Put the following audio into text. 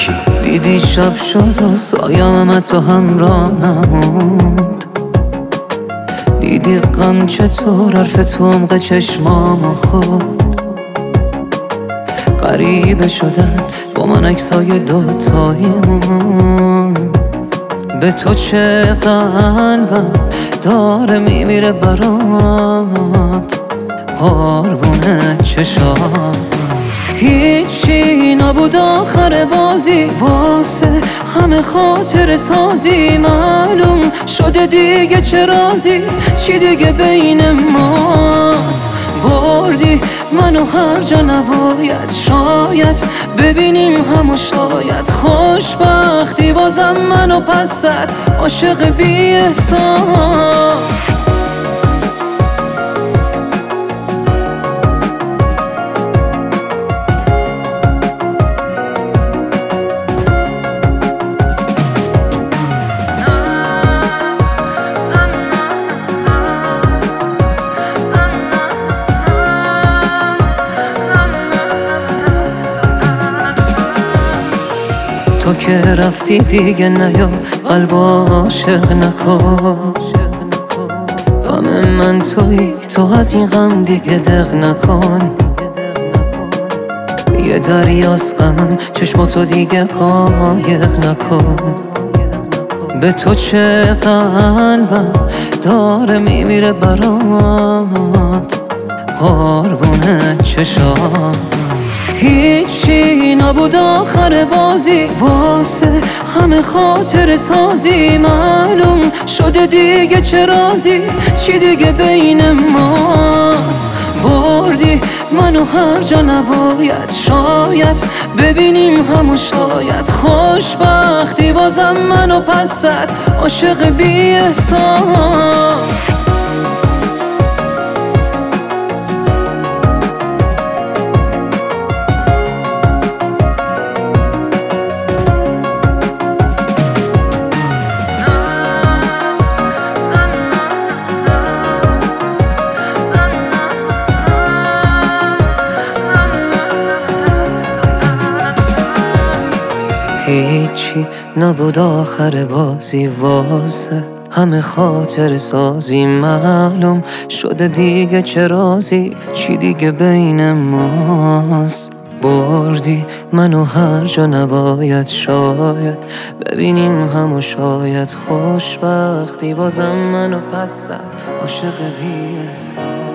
دیدی شب شد و سایم تو همراه نموند، دیدی غم چطور حرف تو عمق چشمام خود. غریبه شدن با من عکسای دوتاییمون، به تو چه قلبم داره میمیره برات، قربون چشات. هیچی نبود آخر بازی واسه همه خاطر سازی، معلوم شده دیگه چه رازی، چی دیگه بین ماست. بردی منو هر جا نباید، شاید ببینیم همو، شاید خوشبختی بازم منو پس زد، عاشق بی احساس. تو که رفتی دیگه نیا قلب عاشق نکن، غم من تویی، تو از این غم دیگه دق نکن. یه دریاست غمم، چشماتو دیگه قایق نکن. به تو چه قلبم داره میمیره برات، قربون چشات. هیچی نبود آخر بازی واسه همه خاطر سازی، معلوم شده دیگه چه رازی، چی دیگه بین ماست. بردی منو هر جا نباید، شاید ببینیم همو، شاید خوشبختی بازم منو پس زد، عاشق بی احساس. هیچی نبود آخر بازی واسه همه خاطر سازی، معلوم شده دیگه چه رازی، چی دیگه بین ماست. بردی منو هر جا نباید، شاید ببینیم همو، شاید خوشبختی بازم منو پس زد، عاشق بی احساس.